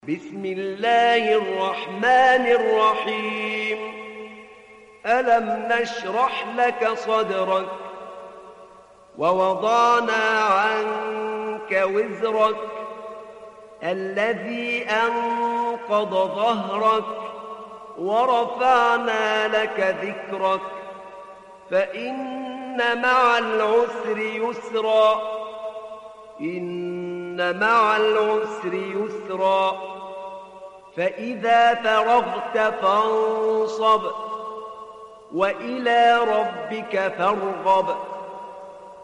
بسم الله الرحمن الرحيم. ألم نشرح لك صدرك ووضعنا عنك وزرك الذي أنقض ظهرك ورفعنا لك ذكرك فإن مع العسر يسرا إن مع العسر يسرا فإذا فرغت فانصب وإلى ربك فارغب